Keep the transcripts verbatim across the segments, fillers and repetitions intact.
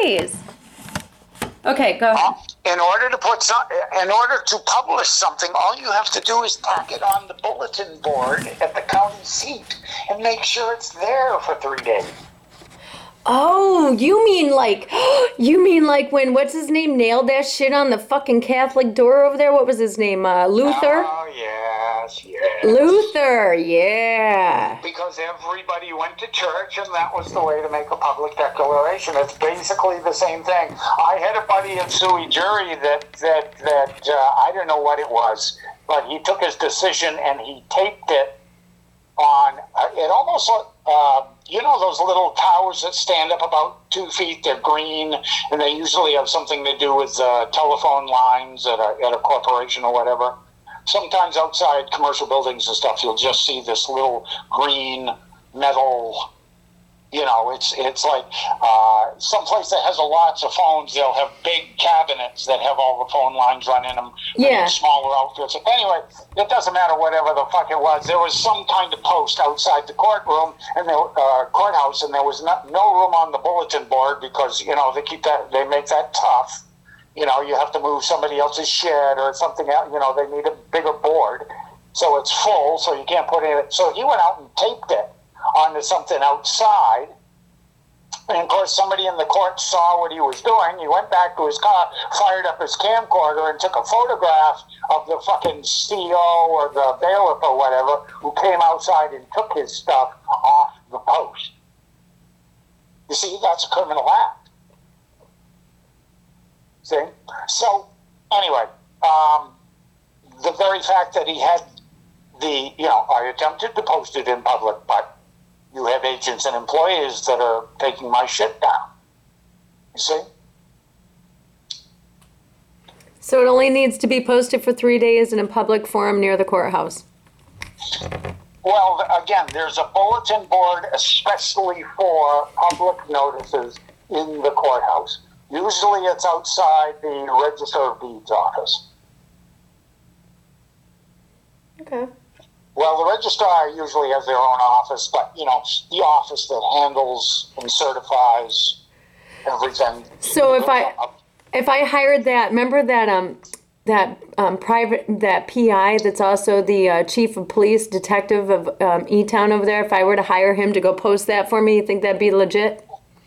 days. Okay, go ahead. Uh, in order to put some, in order to publish something, all you have to do is tack it on the bulletin board at the county seat and make sure it's there for three days. Oh, you mean like, you mean like when, what's his name, nailed that shit on the fucking Catholic door over there? What was his name? Uh, Luther? Oh, yes, yes. Luther, yeah. Because everybody went to church, and that was the way to make a public declaration. It's basically the same thing. I had a buddy in sui jury that, that, that uh, I don't know what it was, but he took his decision and he taped it on, uh, it almost looked, uh, you know those little towers that stand up about two feet, they're green, and they usually have something to do with uh, telephone lines at a, at a corporation or whatever. Sometimes outside commercial buildings and stuff, you'll just see this little green metal, you know, it's it's like uh, someplace that has a lots of phones, they'll have big cabinets that have all the phone lines running them. Yeah. Smaller outfits. Anyway, it doesn't matter whatever the fuck it was. There was some kind of post outside the courtroom and the uh, courthouse, and there was not, no room on the bulletin board because, you know, they keep that, they make that tough. You know, you have to move somebody else's shed or something else. You know, they need a bigger board. So it's full, so you can't put in it. So he went out and taped it onto something outside. And, of course, somebody in the court saw what he was doing. He went back to his car, fired up his camcorder, and took a photograph of the fucking C O or the bailiff or whatever who came outside and took his stuff off the post. You see, that's a criminal act. See? So, anyway, um, the very fact that he had the, you know, I attempted to post it in public, but you have agents and employees that are taking my shit down. You see? So it only needs to be posted for three days in a public forum near the courthouse. Well, again, there's a bulletin board especially for public notices in the courthouse. Usually it's outside the Register of Deeds office. Okay. Well, the registrar usually has their own office, but, you know, the office that handles and certifies everything. So if I if I hired that, remember that um that um private that P I that's also the uh, chief of police detective of um, E-Town over there, if I were to hire him to go post that for me, you think that'd be legit?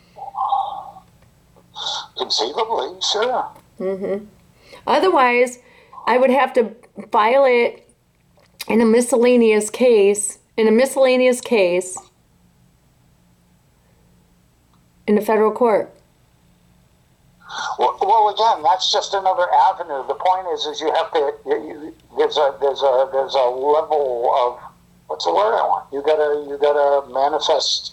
Conceivably, sure. Mm-hmm. Otherwise, I would have to file it in a miscellaneous case, in a miscellaneous case, in a federal court. Well, well, again, that's just another avenue. The point is, is you have to. You, there's a there's a there's a level of what's the word I want? You gotta you gotta manifest.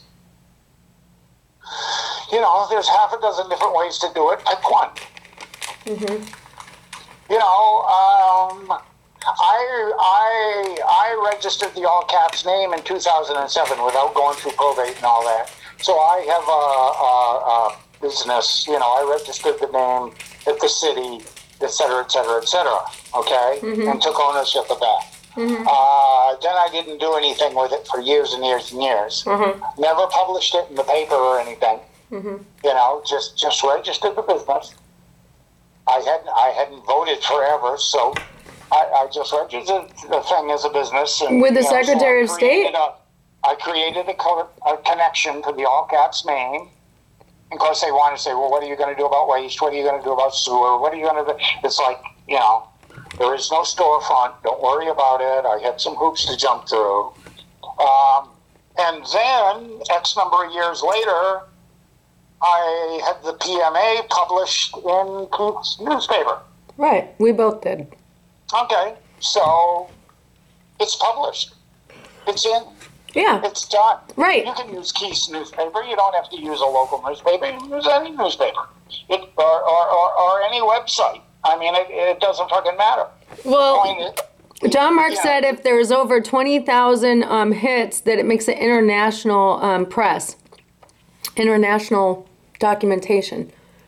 You know, there's half a dozen different ways to do it. Pick one. Mm-hmm. You know, um, I I I registered the all caps name in two thousand seven without going through probate and all that. So I have a, a, a business. You know, I registered the name at the city, et cetera, et cetera, et cetera. Okay, Mm-hmm. and took ownership of that. Mm-hmm. Uh, then I didn't do anything with it for years and years and years. Mm-hmm. Never published it in the paper or anything. Mm-hmm. You know, just just registered the business. I hadn't I hadn't voted forever, so I, I just registered the thing as a business. And, With the you know, Secretary so of I created State? A, I created a, co- a connection to the all caps name. Of course, they want to say, well, what are you going to do about waste? What are you going to do about sewer? What are you going to do? It's like, you know, there is no storefront. Don't worry about it. I had some hoops to jump through. Um, and then, X number of years later, I had the P M A published in Keith's newspaper. Right, we both did. Okay, so it's published. It's in. Yeah. It's done. Right. You can use Keith's newspaper. You don't have to use a local newspaper. You can use any newspaper. It, or, or, or, or any website. I mean, it, it doesn't fucking matter. Well, John Mark Yeah. said if there's over twenty thousand um, hits, that it makes it international um, press, international documentation.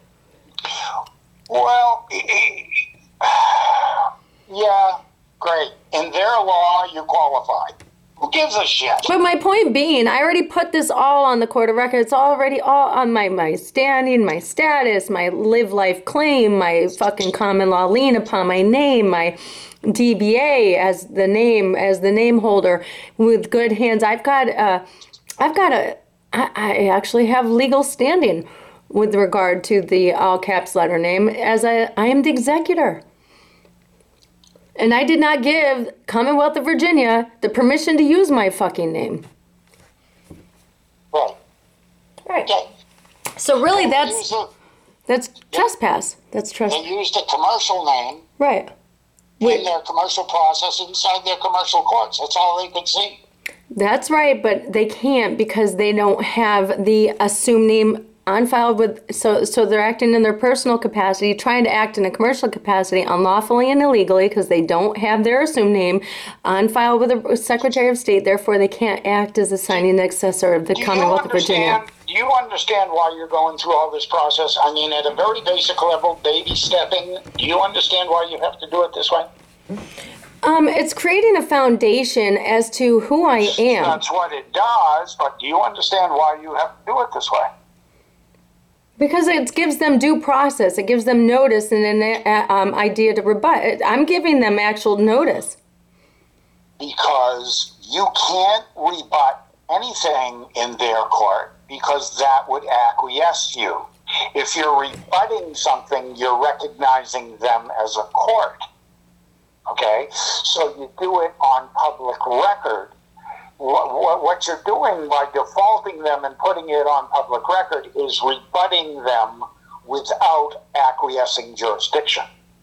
Well, yeah, great. In their law, you qualify. Who gives a shit? But my point being, I already put this all on the court of record. It's already all on my, my standing, my status, my live life claim, my fucking common law lien upon my name, my D B A as the name as the name holder with good hands. I've got uh, I've got a I, I actually have legal standing with regard to the all caps letter name as I I am the executor. And I did not give Commonwealth of Virginia the permission to use my fucking name. Right. Right. Okay. So really, They that's used a- that's trespass. That's They trespass. used a commercial name Right. in Wait. their commercial process inside their commercial courts. That's all they could see. That's right, but they can't because they don't have the assumed name on file with. So so they're acting in their personal capacity, trying to act in a commercial capacity unlawfully and illegally because they don't have their assumed name on file with the Secretary of State. Therefore, they can't act as a signing successor of the Do you Commonwealth of Virginia. understand? Do you understand why you're going through all this process? I mean, at a very basic level, baby stepping. Do you understand why you have to do it this way? Um, it's creating a foundation as to who I am. That's what it does. But do you understand why you have to do it this way? Because it gives them due process. It gives them notice and an uh, um, idea to rebut. I'm giving them actual notice. Because you can't rebut anything in their court because that would acquiesce you. If you're rebutting something, you're recognizing them as a court. Okay? So you do it on public record. What, what, what you're doing by defaulting them and putting it on public record is rebutting them without acquiescing jurisdiction.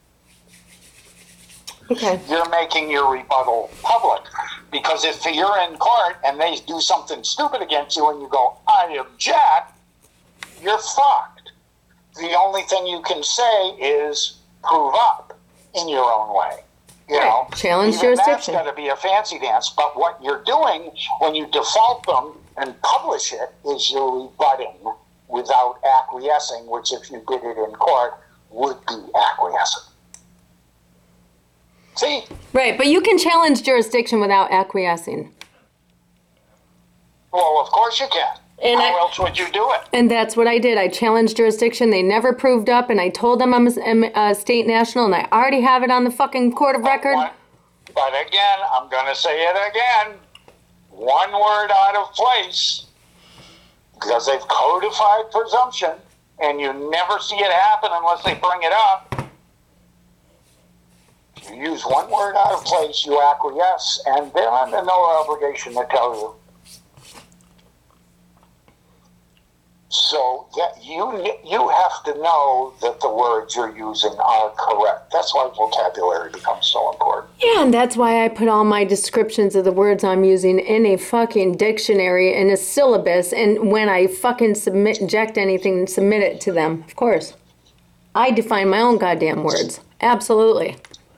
Okay. You're making your rebuttal public. Because if you're in court and they do something stupid against you and you go, I object, you're fucked. The only thing you can say is prove up in your own way. You Right. know, Challenge even that's jurisdiction. got to be a fancy dance. But what you're doing when you default them and publish it is you're rebutting without acquiescing, which if you did it in court would be acquiescing. See? Right, but you can challenge jurisdiction without acquiescing. Well, of course you can. And How I- else would you do it? And that's what I did. I challenged jurisdiction. They never proved up, and I told them I'm a, I'm a state national, and I already have it on the fucking court of record. But, but again, I'm going to say it again. One word out of place, because they've codified presumption, and you never see it happen unless they bring it up. If you use one word out of place, you acquiesce, and they're under no obligation to tell you. So that you you have to know that the words you're using are correct. That's why vocabulary becomes so important. Yeah, and that's why I put all my descriptions of the words I'm using in a fucking dictionary, in a syllabus, and when I fucking submit, inject anything, submit it to them, of course. I define my own goddamn words. Absolutely.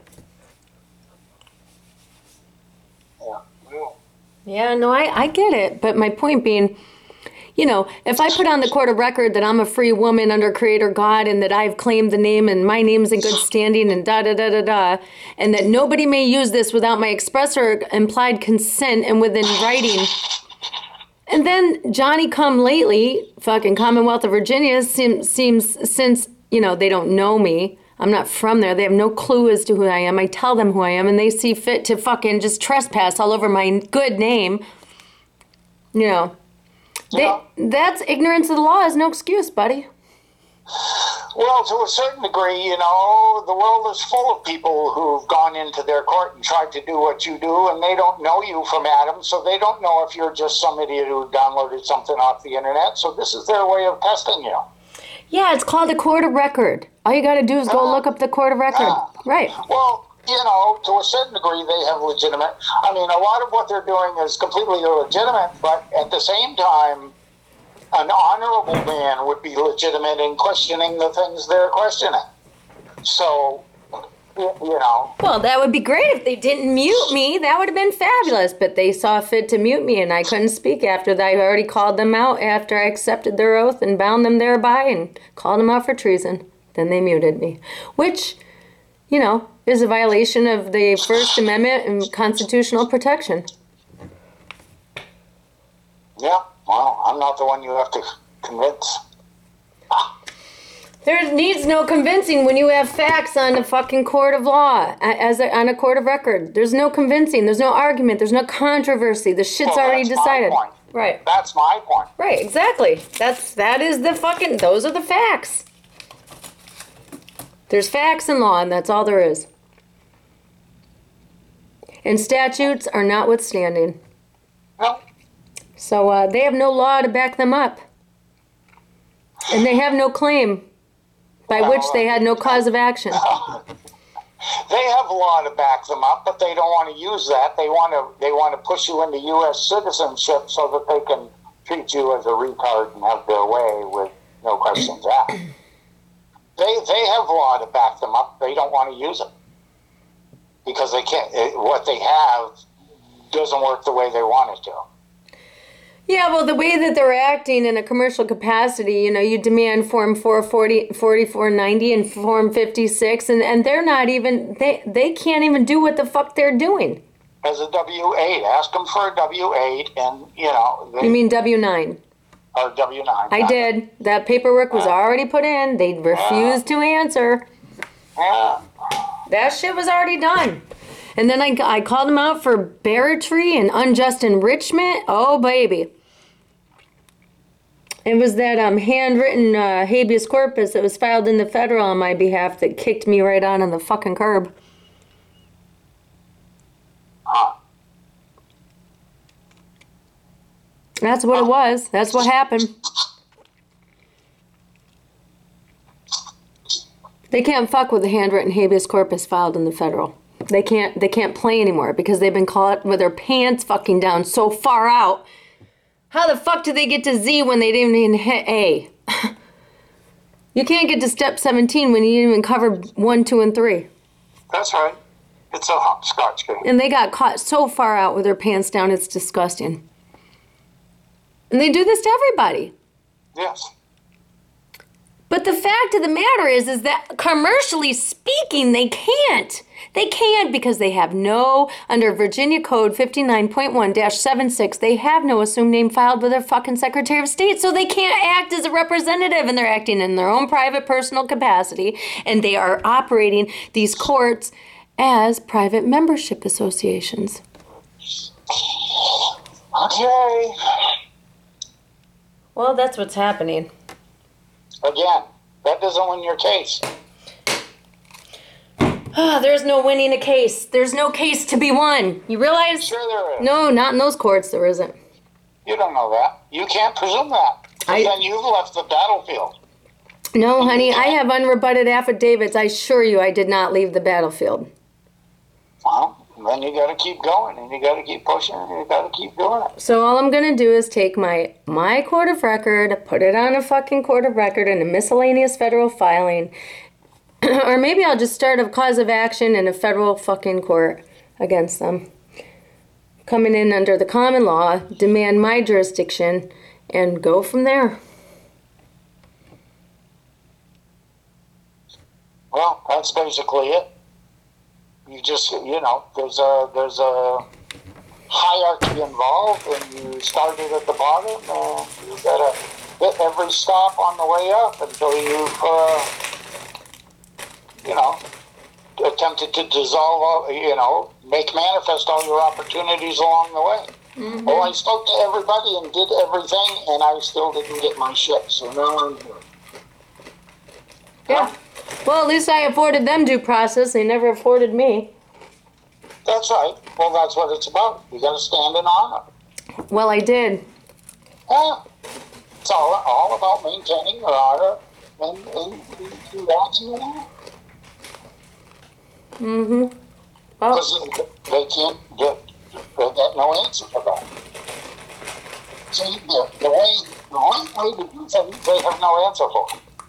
Yeah. Yeah. Yeah, no, I, I get it. But my point being, you know, if I put on the court of record that I'm a free woman under Creator God and that I've claimed the name and my name's in good standing and da da da da da, and that nobody may use this without my express or implied consent and within writing. And then Johnny come lately, fucking Commonwealth of Virginia, seems, seems since, you know, they don't know me. I'm not from there. They have no clue as to who I am. I tell them who I am and they see fit to fucking just trespass all over my good name. You know. They, Yeah. that's ignorance of the law is no excuse, buddy. Well, to a certain degree, you know, the world is full of people who've gone into their court and tried to do what you do, and they don't know you from Adam, so they don't know if you're just some idiot who downloaded something off the internet. So this is their way of testing you. Yeah, it's called a court of record. All you got to do is go Yeah. look up the court of record. Yeah. Right. Well, you know, to a certain degree, they have legitimate. I mean, a lot of what they're doing is completely illegitimate, but at the same time, an honorable man would be legitimate in questioning the things they're questioning. So, you you know, Well, that would be great if they didn't mute me. That would have been fabulous. But they saw fit to mute me, and I couldn't speak after that. I already called them out after I accepted their oath and bound them thereby and called them out for treason. Then they muted me, which, you know, is a violation of the First Amendment and constitutional protection. Yeah, well, I'm not the one you have to convince. There needs no convincing when you have facts on a fucking court of law, a- as a, on a court of record. There's no convincing. There's no argument. There's no controversy. The shit's Well, already that's my decided. point. Right. That's my point. Right. Exactly. That's that is the fucking. Those are the facts. There's facts in law, and that's all there is. And statutes are notwithstanding. No. So uh, they have no law to back them up, and they have no claim by which they had no cause of action. They have law to back them up, but they don't want to use that. They want to they want to push you into U S citizenship so that they can treat you as a retard and have their way with no questions asked. They they have law to back them up. They don't want to use it because they can't. It, what they have doesn't work the way they want it to. Yeah, well, the way that they're acting in a commercial capacity, you know, you demand Form four forty, forty-four ninety and Form fifty-six, and, and they're not even, they, they can't even do what the fuck they're doing. As a W eight, ask them for a W eight, and, you know. They, You mean W nine? Or W nine. I did. That paperwork was already put in. They refused to answer. Yeah. That shit was already done. And then I, I called them out for barratry and unjust enrichment. Oh, baby. It was that um, handwritten uh, habeas corpus that was filed in the federal on my behalf that kicked me right on on the fucking curb. Huh. That's what it was. That's what happened. They can't fuck with the handwritten habeas corpus filed in the federal. They can't they can't play anymore because they've been caught with their pants fucking down so far out. How the fuck did they get to Z when they didn't even hit A? You can't get to step seventeen when you didn't even cover one, two, and three. That's right. It's a hopscotch game. And they got caught so far out with their pants down, it's disgusting. And they do this to everybody. Yes. But the fact of the matter is, is that commercially speaking, they can't. They can't because they have no, under Virginia Code fifty-nine point one dash seventy-six, they have no assumed name filed with their fucking Secretary of State, so they can't act as a representative, and they're acting in their own private personal capacity, and they are operating these courts as private membership associations. Okay. Well, that's what's happening. Again, that doesn't win your case. Ah, there's no winning a case. There's no case to be won. You realize? Sure there is. No, not in those courts, there isn't. You don't know that. You can't presume that. I- Then you've left the battlefield. No, honey, I have unrebutted affidavits. I assure you I did not leave the battlefield. Well, then you got to keep going, and you got to keep pushing, and you got to keep doing it. So all I'm going to do is take my my court of record, put it on a fucking court of record in a miscellaneous federal filing, or maybe I'll just start a cause of action in a federal fucking court against them. Coming in under the common law, demand my jurisdiction, and go from there. Well, that's basically it. You just, you know, there's a there's a hierarchy involved, and you started at the bottom, and you gotta hit every stop on the way up until you've, uh, you know, attempted to dissolve, all, you know, make manifest all your opportunities along the way. Mm-hmm. Well, I spoke to everybody and did everything, and I still didn't get my shit, so now I'm here. Yeah. Well, at least I afforded them due process. They never afforded me. That's right. Well, that's what it's about. You got to stand in honor. Well, I did. Yeah. It's all, all about maintaining your honor and, and, and watching it out. Mm-hmm. Well, Because they can't get, they got no answer for that. See, the, the way, the right way to do things, they have no answer for.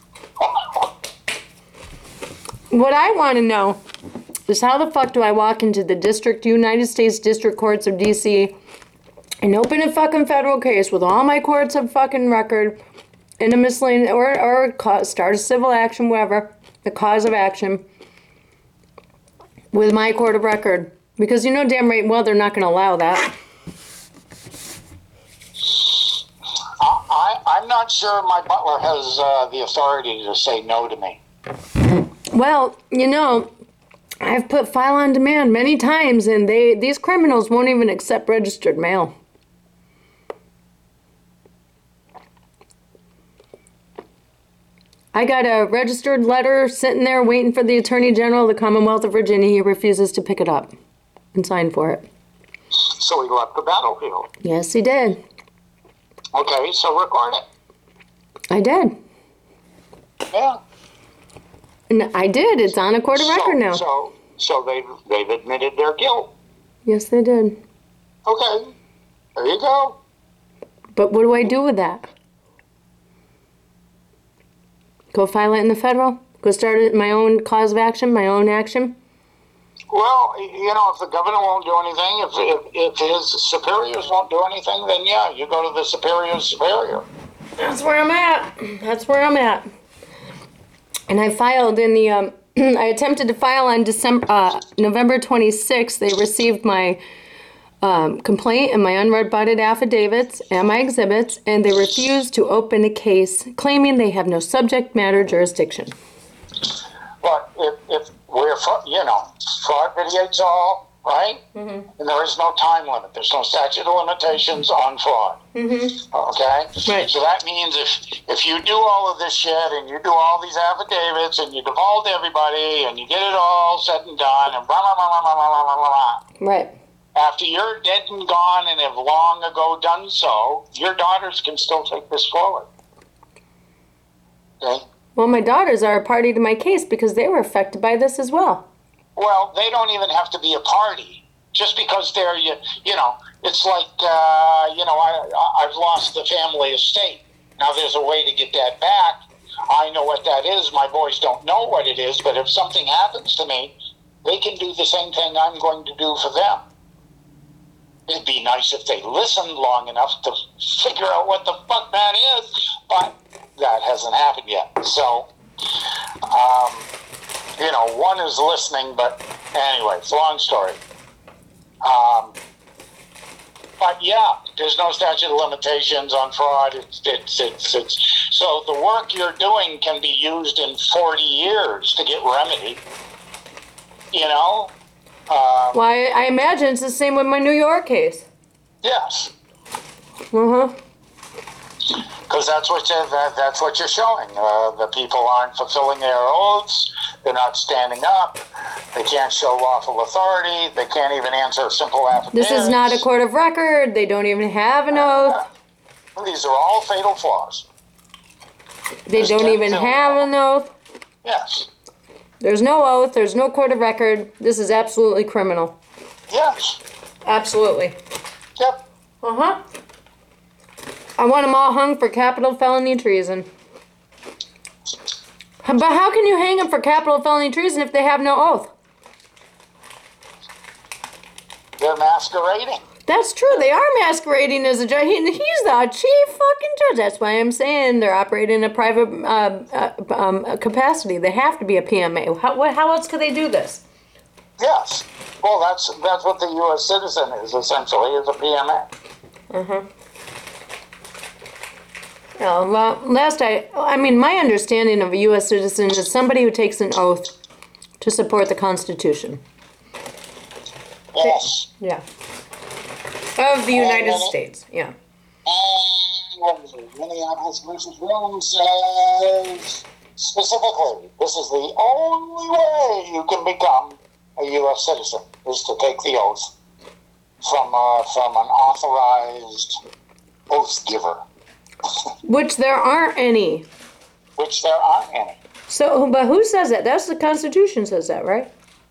what I want to know is how the fuck do I walk into the district, United States District Courts of D C and open a fucking federal case with all my courts of fucking record in a miscellaneous, or, or cause, start a civil action, whatever, the cause of action with my court of record. Because you know damn right well they're not going to allow that. I'm not sure my butler has uh, the authority to say no to me. Well, you know, I've put file on demand many times, and they these criminals won't even accept registered mail. I got a registered letter sitting there waiting for the Attorney General of the Commonwealth of Virginia. He refuses to pick it up and sign for it. So he left the battlefield. Yes, he did. Okay, so record it. I did. Yeah. And I did. It's on a court of So, record now. so, so they've they've admitted their guilt. Yes, they did. Okay, there you go. But what do I do with that? Go file it in the federal? Go start it my own cause of action, my own action? Well, you know, if the governor won't do anything, if, if, if his superiors won't do anything, then yeah, you go to the superior's superior. That's where I'm at. That's where I'm at. And I filed in the, um, I attempted to file on December, uh, November twenty-sixth. They received my um, complaint and my unrebutted affidavits and my exhibits, and they refused to open a case, claiming they have no subject matter jurisdiction. But if, if we're, you know, fraud vitiates all, right? Mm-hmm. And there is no time limit. There's no statute of limitations on fraud. Mm-hmm. Okay? Right. So that means if if you do all of this shit and you do all these affidavits and you default everybody and you get it all said and done and blah, blah, blah, blah, blah, blah, blah, blah, blah. Right. After you're dead and gone and have long ago done so, your daughters can still take this forward. Okay? Well, my daughters are a party to my case because they were affected by this as well. Well, they don't even have to be a party. Just because they're, you, you know, it's like, uh, you know, I, I've lost the family estate. Now there's a way to get that back. I know what that is. My boys don't know what it is, but if something happens to me, they can do the same thing I'm going to do for them. It'd be nice if they listened long enough to figure out what the fuck that is, but that hasn't happened yet. So, um, you know, one is listening, but anyway, it's a long story. Um, but yeah, there's no statute of limitations on fraud. It's, it's, it's, it's, so the work you're doing can be used in forty years to get remedy. You know? Um, Well, I, I imagine it's the same with my New York case. yes. Uh-huh. Because that's what you're, that, that's what you're showing. Uh, the people aren't fulfilling their oaths. They're not standing up. They can't show lawful authority. They can't even answer a simple affidavit. This is not a court of record. They don't even have an oath. Uh, these are all fatal flaws. They Just don't get even to- have an oath. Yes. There's no oath. There's no court of record. This is absolutely criminal. Yes. Absolutely. Yep. Uh-huh. I want them all hung for capital felony treason. But how can you hang them for capital felony treason if they have no oath? They're masquerading. That's true. They are masquerading as a judge. He, he's the chief fucking judge. That's why I'm saying they're operating in a private uh, uh, um, capacity. They have to be a P M A. How, what, how else could they do this? Yes. Well, that's that's what the U S citizen is, essentially, is a P M A. Uh-huh. Oh, well, last I, I mean, my understanding of a U S citizen is somebody who takes an oath to support the Constitution. Yes. Yeah. Of the United Uh, States, yeah. And what was it? Minneapolis versus Rome says specifically, this is the only way you can become a U S citizen, is to take the oath from uh, from an authorized oath giver, Which there aren't any. which there aren't any. So, but who says that? That's the Constitution says that, right?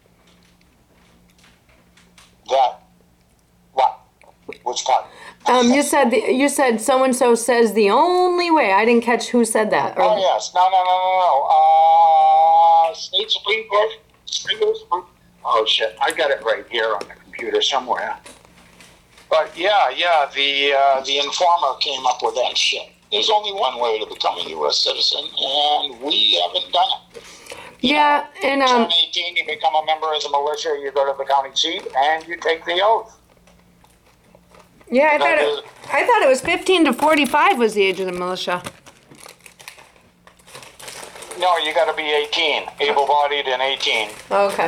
That, what? Which part? Um, you said the, you said so and so says the only way. I didn't catch who said that. Or, Oh, yes. No, no, no, no, no. Uh, State Supreme Court. Supreme Court. Oh, shit. I got it right here on the computer somewhere. But, yeah, yeah, the uh, the informer came up with that shit. There's only one way to become a U S citizen, and we haven't done it. Yeah, and um, Turn eighteen, you become a member of the militia, you go to the county seat, and you take the oath. Yeah, I That thought is- it. I thought it was fifteen to forty-five was the age of the militia. No, you got to be eighteen, able-bodied and eighteen. Oh, okay.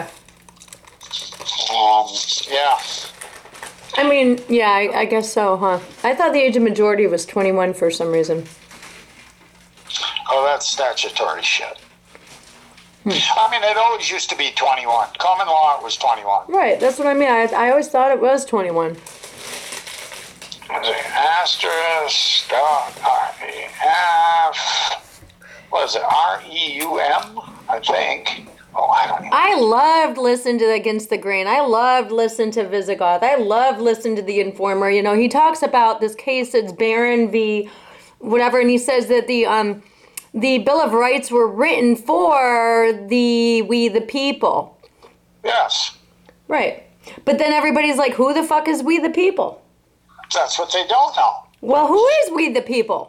Um, yeah. I mean, yeah, I, I guess so, huh? I thought the age of majority was twenty-one for some reason. Oh, that's statutory shit. I mean, it always used to be twenty-one. Common law, it was twenty-one. Right, that's what I mean. I, I always thought it was twenty-one. Asterisk dot R E F. What is it? R E U M, I think. Oh, I don't know. I loved listening to Against the Grain. I loved listening to Visigoth. I loved listening to The Informer. You know, he talks about this case, it's Barron v. whatever, and he says that the um the Bill of Rights were written for the we the people. Yes. Right. But then everybody's like, who the fuck is we the people? That's what they don't know. Well, who is we the people?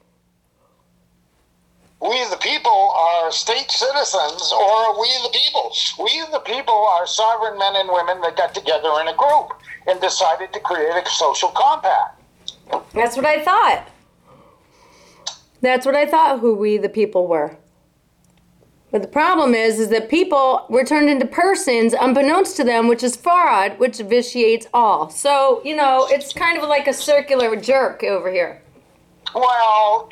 We the people are state citizens, or we the people. We the people are sovereign men and women that got together in a group and decided to create a social compact. That's what I thought. That's what I thought who we the people were. But the problem is, is that people were turned into persons unbeknownst to them, which is fraud, which vitiates all. So, you know, it's kind of like a circular jerk over here. Well,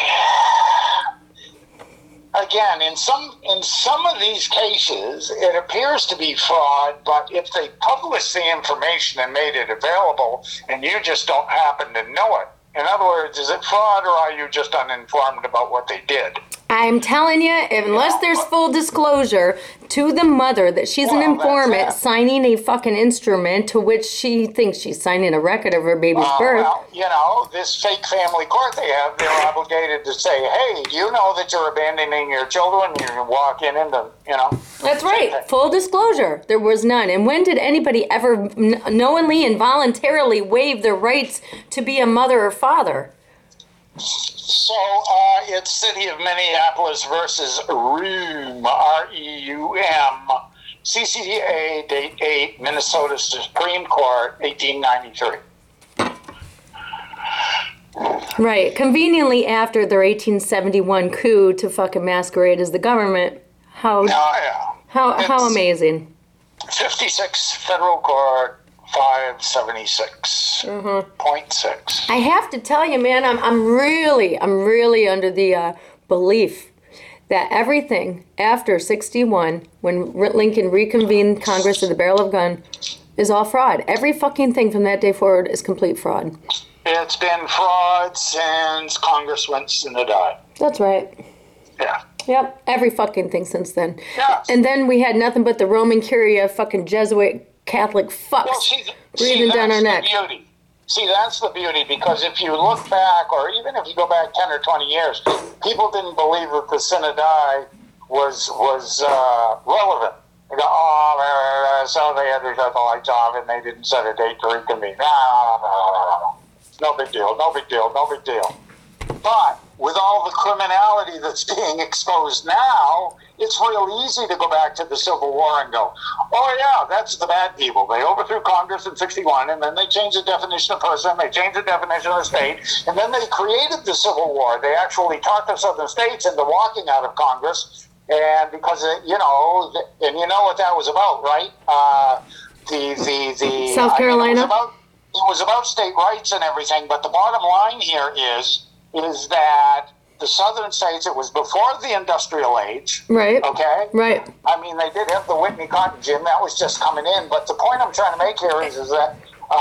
again, in some in some of these cases, it appears to be fraud, but if they published the information and made it available, and you just don't happen to know it, in other words, is it fraud, or are you just uninformed about what they did? I'm telling you, unless there's full disclosure to the mother that she's Well, an informant that's it. signing a fucking instrument to which she thinks she's signing a record of her baby's Uh, birth. well, you know, this fake family court they have, they're obligated to say, hey, do you know that you're abandoning your children? You walk in and, the, you know. That's right. Full disclosure. There was none. And when did anybody ever kn- knowingly and voluntarily waive their rights to be a mother or father? So uh, it's City of Minneapolis versus Reum, R E U M, C C A, date eight, Minnesota Supreme Court, eighteen ninety-three. Right. Conveniently after their eighteen seventy-one coup to fucking masquerade as the government. How Oh, yeah. how how It's- amazing. fifty-six Federal Court, five seventy-six point six. I have to tell you, man, I'm I'm really I'm really under the uh, belief that everything after sixty-one, when R- Lincoln reconvened Congress at the barrel of gun, is all fraud. Every fucking thing from that day forward is complete fraud. It's been fraud since Congress went in the die. That's right. Yeah. Yep, every fucking thing since then. Yes. And then we had nothing but the Roman Curia fucking Jesuit Catholic fucks Well, see, breathing see, down our neck. that's the beauty. See, that's the beauty, because if you look back, or even if you go back ten or twenty years, people didn't believe that the Synodi was was uh, relevant. They go, oh, uh, so they had to shut the lights off, and they didn't set a date to reconvene. No, no, no, no, no, no. No big deal, no big deal, no big deal. But with all the criminality that's being exposed now, it's real easy to go back to the Civil War and go, oh yeah, that's the bad people. They overthrew Congress in sixty-one, and then they changed the definition of person, they changed the definition of state, and then they created the Civil War. They actually talked the southern states into walking out of Congress, and because, it, you know, and you know what that was about, right? Uh, the, the, the... South I mean, Carolina? it was about, it was about state rights and everything, but the bottom line here is, is that the southern states, it was before the industrial age, Right. okay? Right. I mean, they did have the Whitney Cotton Gin, that was just coming in, but the point I'm trying to make here is, is that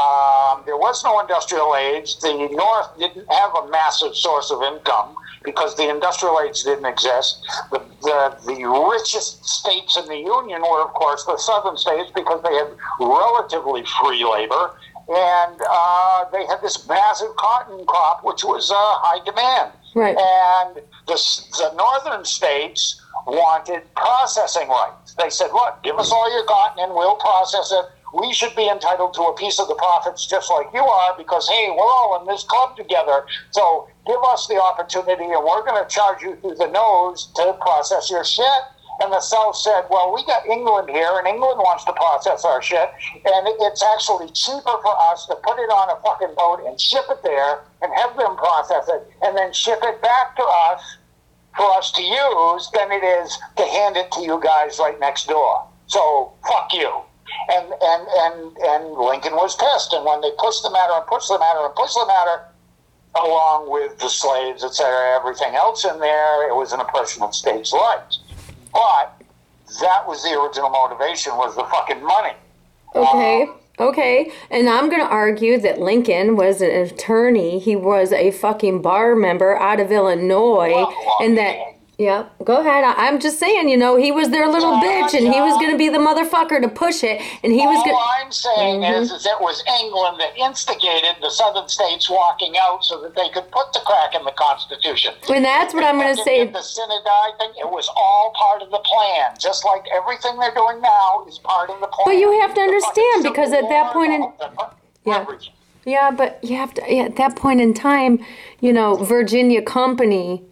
um, there was no industrial age. The North didn't have a massive source of income because the industrial age didn't exist. The, the, the richest states in the Union were, of course, the southern states because they had relatively free labor, and uh, they had this massive cotton crop, which was uh, high demand. Right. And the, the northern states wanted processing rights. They said, look, give us all your cotton and we'll process it. We should be entitled to a piece of the profits just like you are because, hey, we're all in this club together. So give us the opportunity and we're going to charge you through the nose to process your shit. And the South said, well, we got England here, and England wants to process our shit, and it's actually cheaper for us to put it on a fucking boat and ship it there and have them process it and then ship it back to us for us to use than it is to hand it to you guys right next door. So, fuck you. And, and, and, and Lincoln was pissed, and when they pushed the matter and pushed the matter and pushed the matter, along with the slaves, et cetera, everything else in there, it was an oppression of states' rights. But that was the original motivation, was the fucking money. Okay, Um, okay. And I'm going to argue that Lincoln was an attorney. He was a fucking bar member out of Illinois. Well, and that, yeah, go ahead. I, I'm just saying, you know, he was their little Yeah, bitch and he was yeah. going to be the motherfucker to push it. And he was all going I'm saying Mhm. is, is it was England that instigated the southern states walking out so that they could put the crack in the Constitution. And that's what I'm going to Fucking say. did the Synodite thing, it was all part of the plan. Just like everything they're doing now is part of the plan. But you have to The fucking understand, Civil because at that War, point in- the- the- Yeah. everything. Yeah, but you have to, yeah, at that point in time, you know, Virginia Company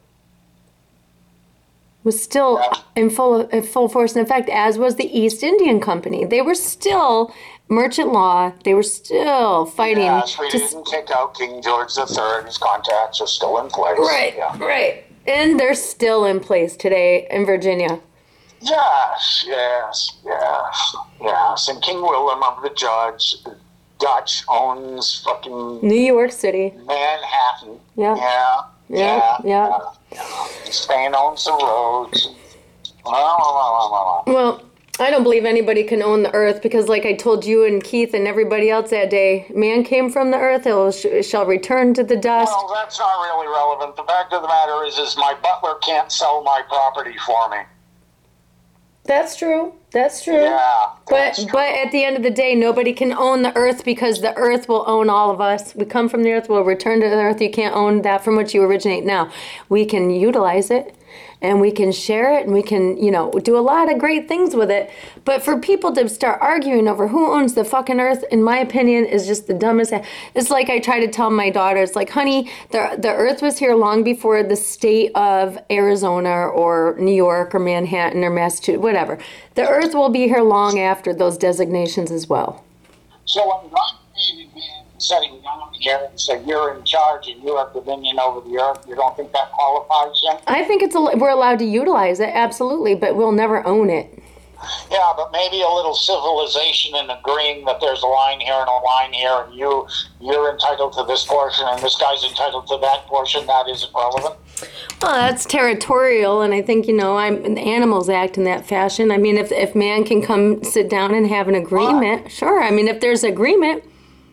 was still Yeah. in full in full force and effect, as was the East Indian Company. They were still merchant law. They were still fighting. Yes, we to s- didn't kick out King George the Third. His contacts are still in place. right, Yeah. right. And they're still in place today in Virginia. Yes, yes, yes, yes. And King Willem of the Judge, the Dutch owns fucking New York City. Manhattan. Yeah. Yeah. Yeah, yeah. yeah. Spain owns the roads. Well, well, well, well, well. Well, I don't believe anybody can own the earth because, like I told you and Keith and everybody else that day, man came from the earth, it shall return to the dust. Well, that's not really relevant. The fact of the matter is, is my butler can't sell my property for me. That's true. That's true. Yeah. But that's true. but at the end of the day, nobody can own the earth because the earth will own all of us. We come from the earth, we'll return to the earth. You can't own that from which you originate now. We can utilize it and we can share it and we can, you know, do a lot of great things with it. But for people to start arguing over who owns the fucking earth, in my opinion, is just the dumbest. It's like I try to tell my daughter, it's like, honey, the the earth was here long before the state of Arizona or New York or Manhattan or Massachusetts, whatever. The earth will be here long after those designations as well. So when God created man, setting down here and said, you're in charge and you have dominion over the earth, you don't think that qualifies him? I think it's a, we're allowed to utilize it, absolutely, but we'll never own it. Yeah, but maybe a little civilization and agreeing that there's a line here and a line here, and you you're entitled to this portion, and this guy's entitled to that portion. That isn't relevant. Well, that's territorial, and I think, you know, I'm, the animals act in that fashion. I mean, if if man can come sit down and have an agreement, sure. I mean, if there's agreement,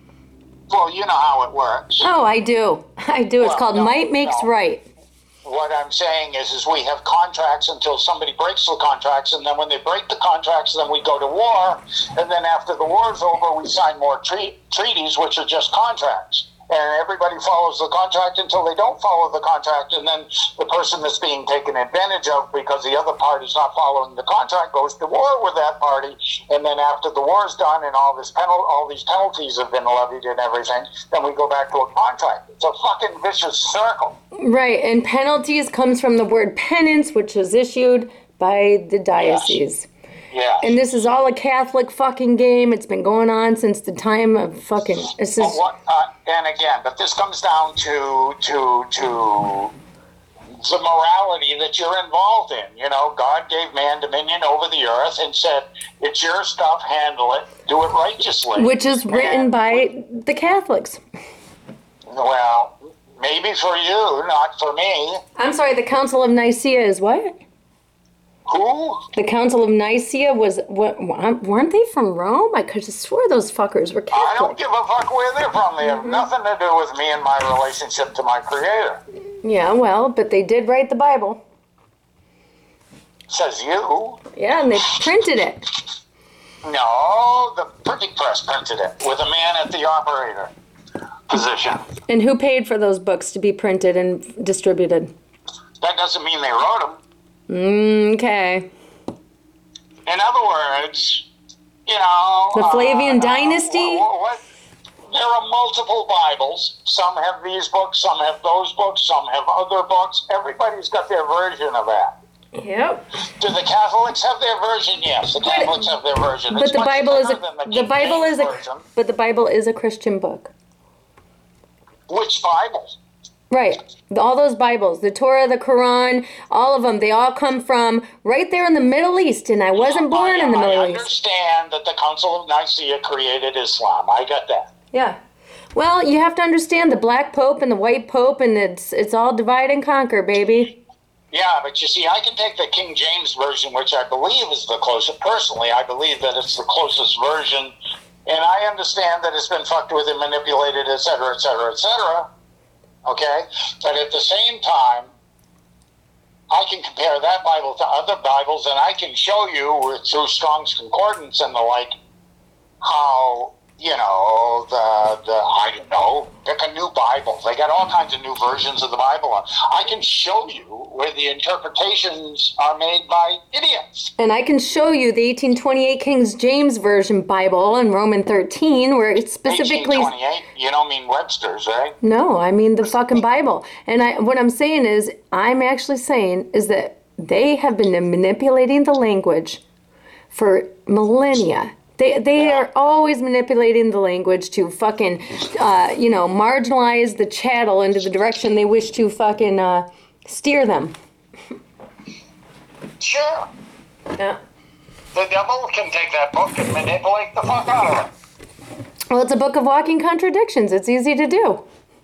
Well, you know how it works. oh, I do, I do. It's Well, called no, might makes no. right. What I'm saying is, is we have contracts until somebody breaks the contracts, and then when they break the contracts, then we go to war, and then after the war's over, we sign more tre- treaties, which are just contracts. And everybody follows the contract until they don't follow the contract, and then the person that's being taken advantage of because the other party's not following the contract goes to war with that party, and then after the war's done and all this penal- all these penalties have been levied and everything, then we go back to a contract. It's a fucking vicious circle. Right, and penalties comes from the word penance, which was issued by the diocese. Yeah. And this is all a Catholic fucking game. It's been going on since the time of fucking. This But is what, uh, and again, but this comes down to to to the morality that you're involved in. You know, God gave man dominion over the earth and said, "It's your stuff. Handle it. Do it righteously." which is written And- by the Catholics. Well, maybe for you, not for me. I'm sorry, the Council of Nicaea is what? Who? The Council of Nicaea was what? Weren't they from Rome? I could have swore those fuckers were I don't Catholic. give a fuck where they're from. They have nothing to do with me and my relationship to my Creator. Yeah, well, but they did write the Bible. Says you. Yeah, and they printed it. No, the printing press printed it with a man at the operator position. And who paid for those books to be printed and distributed? That doesn't mean they wrote them. Okay. In other words, you know... The Flavian uh, Dynasty? What, what, there are multiple Bibles. Some have these books, some have those books, some have other books. Everybody's got their version of that. Yep. Do the Catholics have their version? Yes, the Catholics have their version. But It's the much Bible is a better than the King Bible James is a version. but the Bible is a Christian book. Which Bible? Right. All those Bibles, the Torah, the Quran, all of them, they all come from right there in the Middle East, and I wasn't born I, in the I Middle East. understand that the Council of Nicaea created Islam. I got that. Yeah. Well, you have to understand the black pope and the white pope, and it's it's all divide and conquer, baby. Yeah, but you see, I can take the King James version, which I believe is the closest. Personally, I believe that it's the closest version, and I understand that it's been fucked with and manipulated, et cetera, et cetera, et cetera. Okay? But at the same time, I can compare that Bible to other Bibles, and I can show you with, through Strong's Concordance and the like how, you know, the, the, I don't know, pick a new Bible. They got all kinds of new versions of the Bible. I can show you where the interpretations are made by idiots. And I can show you the eighteen twenty-eight King James Version Bible in Roman thirteen, where it specifically... eighteen twenty-eight? You don't mean Webster's, right? No, I mean the fucking Bible. And I, what I'm saying is, I'm actually saying is that they have been manipulating the language for millennia. They they are always manipulating the language to fucking, uh, you know, marginalize the chattel into the direction they wish to fucking uh, steer them. Sure. Yeah. The devil can take that book and manipulate the fuck out of it. Well, it's a book of walking contradictions. It's easy to do.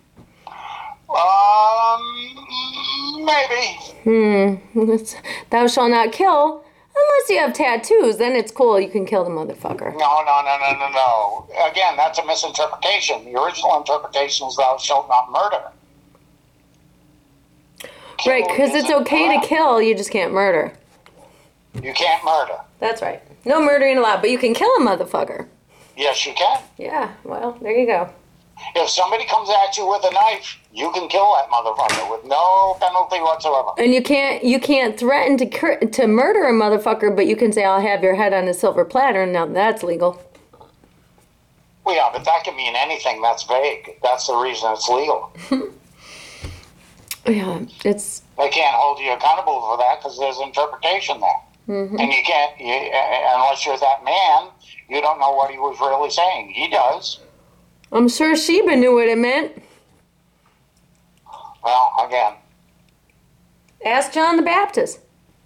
Um, maybe. Hmm. It's, thou shalt not kill. Unless you have tattoos, then it's cool. You can kill the motherfucker. No, no, no, no, no, no. Again, that's a misinterpretation. The original interpretation is thou shalt not murder. Kill Right, because it's isn't okay allowed. to kill, you just can't murder. You can't murder. That's right. No murdering allowed, but you can kill a motherfucker. Yes, you can. Yeah, well, there you go. If somebody comes at you with a knife, you can kill that motherfucker with no penalty whatsoever. And you can't you can't threaten to cur- to murder a motherfucker, but you can say I'll have your head on a silver platter. Now that's legal. Well, yeah, but that can mean anything. That's vague. That's the reason it's legal. Yeah, it's They can't hold you accountable for that because there's interpretation there. mm-hmm. And you can't, you, unless you're that man, you don't know what he was really saying. He does. I'm sure Sheba knew what it meant. Well, again, Ask John the Baptist.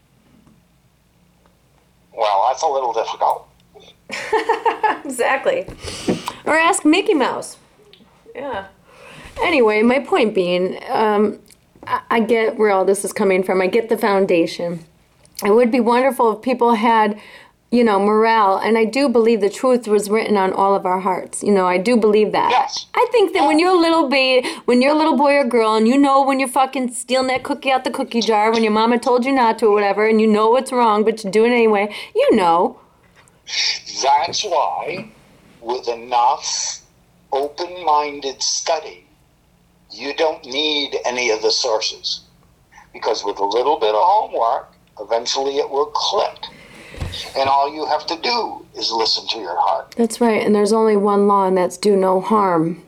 well, that's a little difficult. Exactly. Or ask Mickey Mouse. Yeah. Anyway, my point being, um, I, I get where all this is coming from. I get the foundation. It would be wonderful if people had, you know, morale. And I do believe the truth was written on all of our hearts. You know, I do believe that. Yes. I think that when you're a little baby, when you're a little boy or girl, and you know when you're fucking stealing that cookie out the cookie jar, when your mama told you not to or whatever, and you know it's wrong, but you do it anyway, you know. That's why, with enough open-minded study, you don't need any of the sources. Because with a little bit of homework, eventually it will click. And all you have to do is listen to your heart. That's right, and there's only one law, and that's do no harm.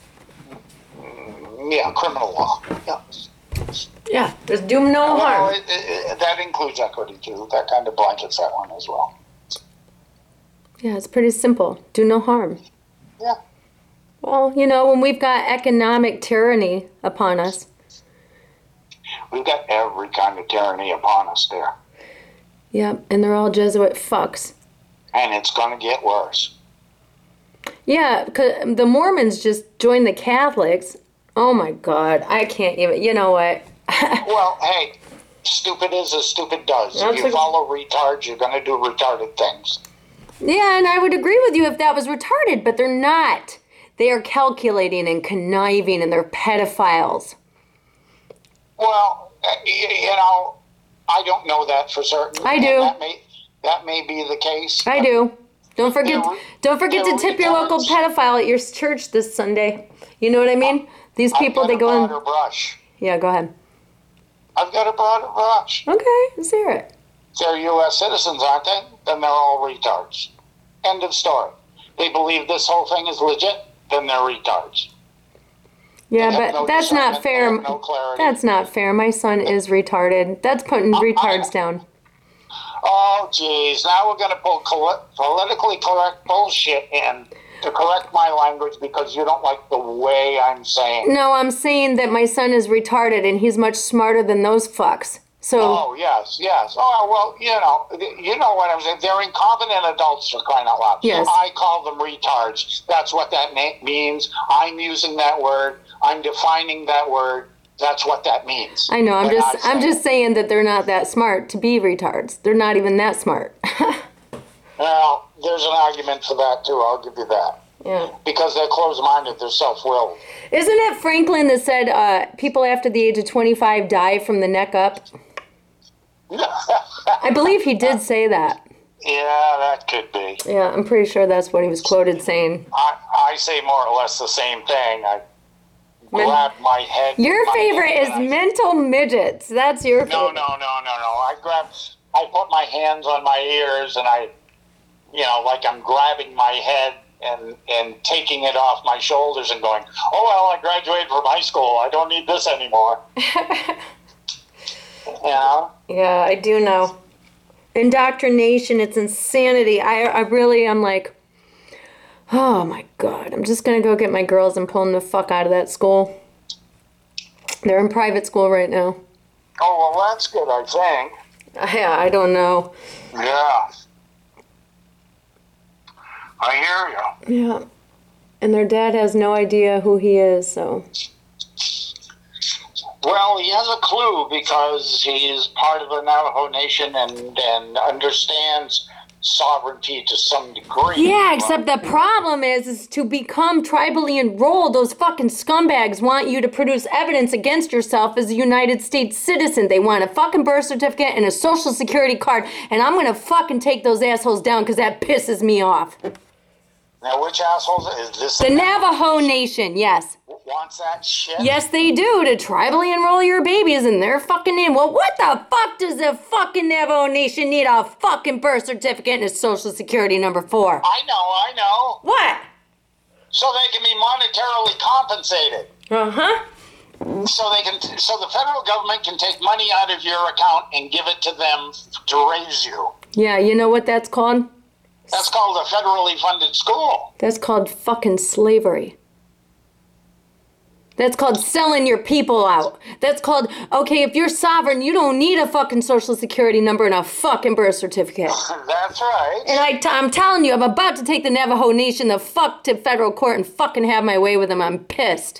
Yeah, criminal law. Yeah. Yeah, there's do no Well, harm. it, it, that includes equity, too. That kind of blankets that one as well. Yeah, it's pretty simple. Do no harm. Yeah. Well, you know, when we've got economic tyranny upon us. We've got every kind of tyranny upon us there. Yep, and they're all Jesuit fucks. And it's going to get worse. Yeah, because the Mormons just joined the Catholics. Oh my God, I can't even, you know what? Well, hey, stupid is as stupid does. That's If you a- follow retards, you're going to do retarded things. Yeah, and I would agree with you if that was retarded, but they're not. They are calculating and conniving, and they're pedophiles. Well, uh, you, you know, I don't know that for certain. I and do. That may, that may be the case. I do. Don't forget, They're- don't forget to they're tip your local retards. pedophile at your church this Sunday. You know what I mean? These people, I've got they a go in. broader brush. Yeah, go ahead. I've got a broader brush. Okay, let's hear it. They're U S citizens, aren't they? Then they're all retards. End of story. They believe this whole thing is legit, then they're retards. Yeah, They have but no that's not discernment, they fair. have no clarity. That's not fair. My son is retarded. That's putting retards down. Oh, geez. Now we're going to pull col- politically correct bullshit in to correct my language because you don't like the way I'm saying. No, I'm saying that my son is retarded and he's much smarter than those fucks. So. Oh, yes, yes. Oh, well, you know, you know what I'm saying. They're incompetent adults for crying out loud. Yes. I call them retards. That's what that na- means. I'm using that word. I'm defining that word. That's what that means. I know. I'm when just. I I'm say just it. saying that they're not that smart to be retards. They're not even that smart. Well, there's an argument for that, too. I'll give you that. Yeah. Because they're closed-minded. They're self-willed. Isn't it Franklin that said uh, people after the age of twenty-five die from the neck up? I believe he did say that. Yeah, that could be. Yeah, I'm pretty sure that's what he was quoted saying. I, I say more or less the same thing. I grab my head. Your my favorite head is and I- mental midgets. That's your favorite. No, no, no, no, no. I grab. I put my hands on my ears and I, you know, like I'm grabbing my head and and taking it off my shoulders and going, oh well, I graduated from high school. I don't need this anymore. You know. Yeah, I do know. Indoctrination, it's insanity. I, I really am like, oh my God. I'm just going to go get my girls and pull them the fuck out of that school. They're in private school right now. Oh well, that's good. I think. Yeah, I don't know. Yeah. I hear you. Yeah. And their dad has no idea who he is, so. Well, he has a clue because he's part of the Navajo Nation and, and understands sovereignty to some degree. Yeah, except the problem is, is to become tribally enrolled, those fucking scumbags want you to produce evidence against yourself as a United States citizen. They want a fucking birth certificate and a social security card, and I'm gonna fucking take those assholes down because that pisses me off. Now, which assholes is this? The Navajo Nation, yes. Wants that shit? Yes, they do, to tribally enroll your babies in their fucking name. Well, what the fuck does the fucking Navajo Nation need a fucking birth certificate and a social security number for? I know, I know. What? So they can be monetarily compensated. Uh-huh. So they can, so the federal government can take money out of your account and give it to them to raise you. Yeah, you know what that's called? That's called a federally funded school. That's called fucking slavery. That's called selling your people out. That's called, okay, if you're sovereign, you don't need a fucking social security number and a fucking birth certificate. That's right. And I t- I'm telling you, I'm about to take the Navajo Nation the fuck to federal court and fucking have my way with them. I'm pissed.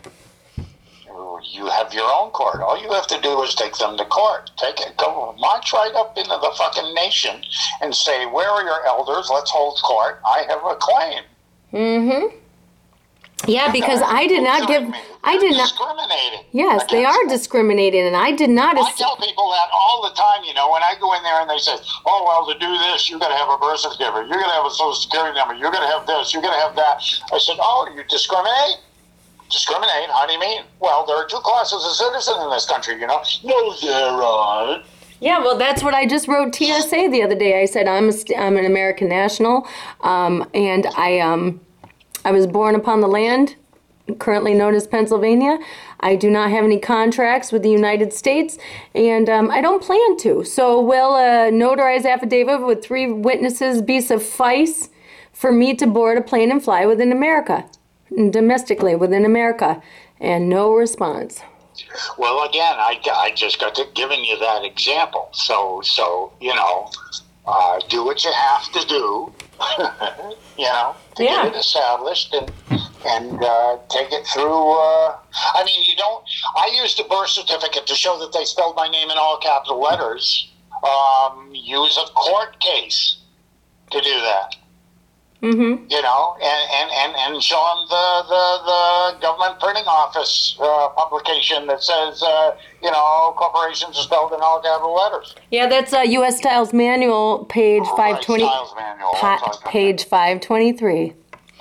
You have your own court. All you have to do is take them to court. Take it, go march right up into the fucking nation and say, "Where are your elders? Let's hold court. I have a claim." Mm-hmm. Yeah, because I did not give. I did not. Discriminating. Yes, they are discriminating, and I did not. I tell people that all the time. You know, when I go in there and they say, "Oh well, to do this, you got to have a birth certificate. You got to have a social security number. You got to have this. You got to have that." I said, "Oh, you discriminate." Discriminate? How do you mean? Well, there are two classes of citizen in this country, you know. No, there aren't. Yeah, well, that's what I just wrote T S A the other day. I said I'm a st- I'm an American national, um, and I um I was born upon the land, currently known as Pennsylvania. I do not have any contracts with the United States, and um, I don't plan to. So, will a notarized affidavit with three witnesses be suffice for me to board a plane and fly within America? Domestically within America, and no response. Well, again, I, I just got to giving you that example. So, so you know, uh, do what you have to do, you know, to Yeah. get it established and and uh, take it through. Uh, I mean, you don't. I used a birth certificate to show that they spelled my name in all capital letters. Um, use a court case to do that. Mm-hmm. You know, and, and, and, and show them the, the, the government printing office uh, publication that says, uh, you know, corporations are spelled in all capital letters. Yeah, that's uh, U S Styles Manual, page Oh, five right, twenty. Styles Manual. Pa- That's what I- page five twenty-three.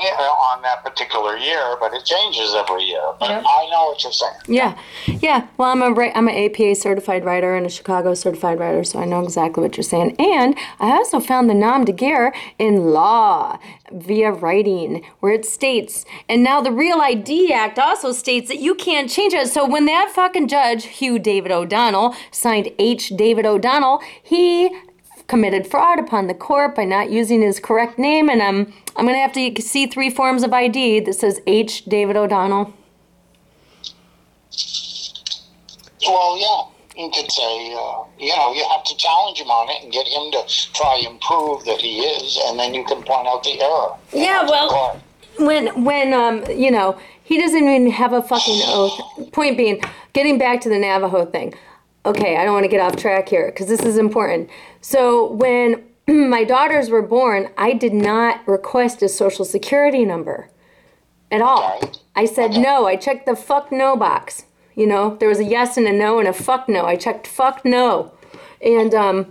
you know, on that particular year, but it changes every year. But Yep. I know what you're saying. Yeah, yeah. Well, I'm a ri- I'm an A P A certified writer and a Chicago certified writer, so I know exactly what you're saying. And I also found the nom de guerre in law via writing, where it states, and now the Real I D Act also states that you can't change it. So when that fucking judge, Hugh David O'Donnell, signed H. David O'Donnell, he committed fraud upon the court by not using his correct name, and I'm I'm gonna have to see three forms of I D that says H. David O'Donnell. Well, yeah, you could say, uh, you know, you have to challenge him on it and get him to try and prove that he is, and then you can point out the error. Yeah, well, when when um you know he doesn't even have a fucking oath. Point being, getting back to the Navajo thing. Okay, I don't want to get off track here because this is important. So when my daughters were born, I did not request a social security number at all. Okay. I said Okay. no. I checked the fuck no box. You know, there was a yes and a no and a fuck no. I checked fuck no. And um,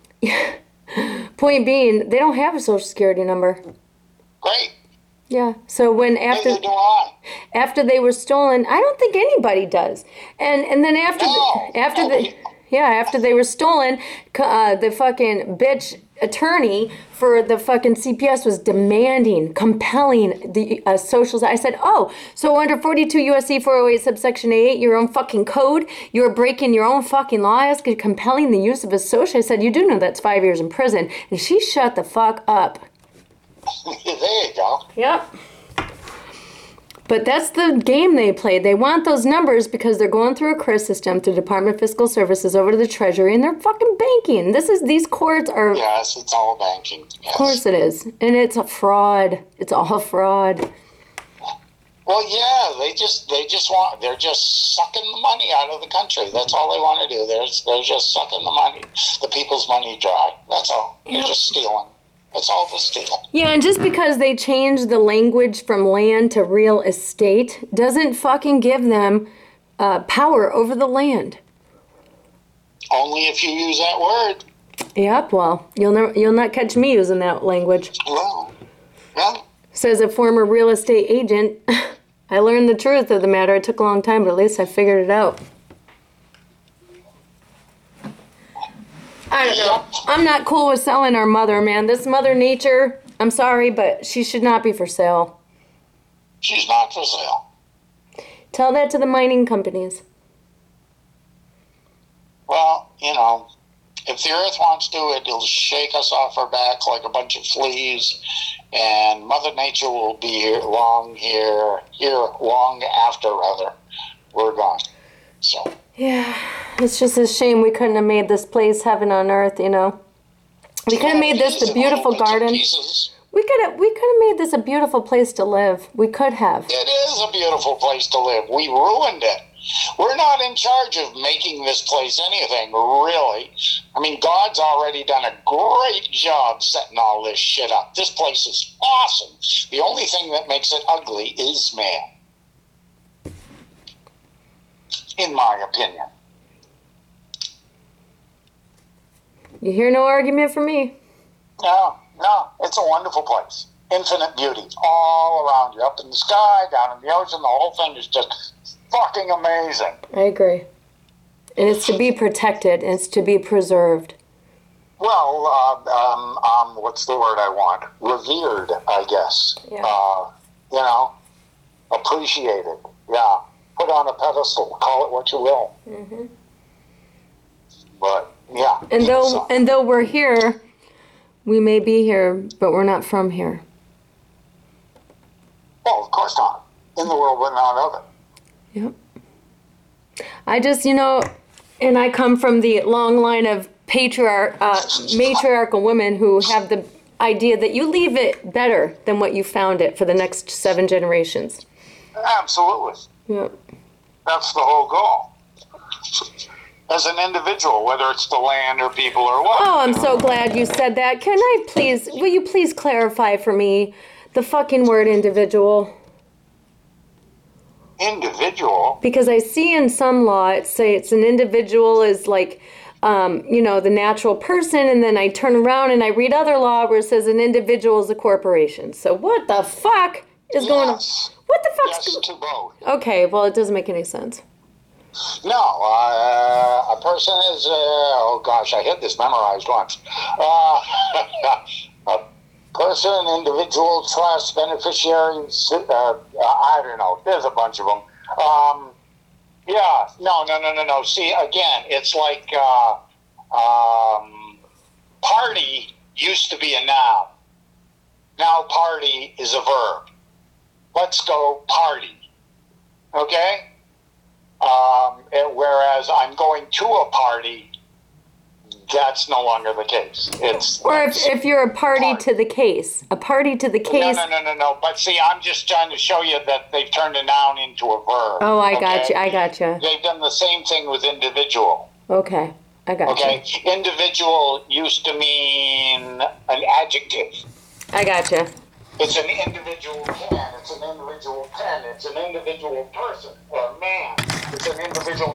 point being, they don't have a social security number. Great. Yeah. So when after Neither do I. after they were stolen, I don't think anybody does. And and then after No, the, after nobody. the yeah after they were stolen, uh, the fucking bitch attorney for the fucking C P S was demanding, compelling the uh, socials. I said, oh, so under forty-two U S C four oh eight subsection eight, your own fucking code, you were breaking your own fucking law, asking compelling the use of a social. I said, you do know that's five years in prison, and she shut the fuck up. There you go. Yep. But that's the game they played. They want those numbers because they're going through a C R I S system, through Department of Fiscal Services, over to the Treasury, and they're fucking banking. This is, these courts are, Yes, it's all banking. Yes. of course it is. And it's a fraud. It's all fraud. Well, yeah, they just they just want they're just sucking the money out of the country. That's all they want to do. They're they're just sucking the money, the people's money dry. That's all. They're Yep. just stealing. That's all the steal. Yeah, and just because they changed the language from land to real estate doesn't fucking give them uh, power over the land. Only if you use that word. Yep, well, you'll never, you'll not catch me using that language. Well, yeah. Says a former real estate agent, I learned the truth of the matter. It took a long time, but at least I figured it out. I don't know. I'm not cool with selling our mother, man. This Mother Nature, I'm sorry, but she should not be for sale. She's not for sale. Tell that to the mining companies. Well, you know, if the earth wants to, it'll shake us off our back like a bunch of fleas, and Mother Nature will be here long here, here long after, rather. We're gone. So, Yeah, it's just a shame we couldn't have made this place heaven on earth, you know. We could have made this a beautiful garden. Pieces. We could have we could have made this a beautiful place to live. We could have. It is a beautiful place to live. We ruined it. We're not in charge of making this place anything, really. I mean, God's already done a great job setting all this shit up. This place is awesome. The only thing that makes it ugly is man. In my opinion. You hear no argument from me. No, no, it's a wonderful place. Infinite beauty all around you, up in the sky, down in the ocean. The whole thing is just fucking amazing. I agree. And it's to be protected, and it's to be preserved. Well, uh, um, um, what's the word I want? Revered, I guess. Yeah. Uh, you know, appreciated. Yeah. Put on a pedestal. Call it what you will. Mm-hmm. But yeah. And though so- and though we're here, we may be here, but we're not from here. well, of course not. In the world, we're not of it. Yep. I just, you know, and I come from the long line of patriarch, uh, matriarchal women who have the idea that you leave it better than what you found it for the next seven generations. Absolutely. Yep. That's the whole goal. As an individual, whether it's the land or people or what. Oh, I'm so glad you said that. Can I please, will you please clarify for me the fucking word individual? Individual? Because I see in some law it say it's an individual is like um, you know, the natural person, and then I turn around and I read other law where it says an individual is a corporation. So what the fuck is going on? Yes. What the fuck's Yes going to both. Okay, well, it doesn't make any sense. No, uh, a person is, uh, oh gosh, I had this memorized once. Uh, a person, individual, trust, beneficiary, uh, I don't know, there's a bunch of them. Um, yeah, no, no, no, no, no. See, again, it's like uh, um, party used to be a noun. Now party is a verb. Let's go party. Okay? Um, and whereas I'm going to a party, that's no longer the case. It's Or if, if you're a party, party. to the case. A party to the case. No, no, no, no, no. But see, I'm just trying to show you that they've turned a noun into a verb. Oh, I got okay? you. I got you. They've done the same thing with individual. Okay, I got Okay? you. Individual used to mean an adjective. I got you. It's an individual can. It's an individual pen. It's an individual person or man. It's an individual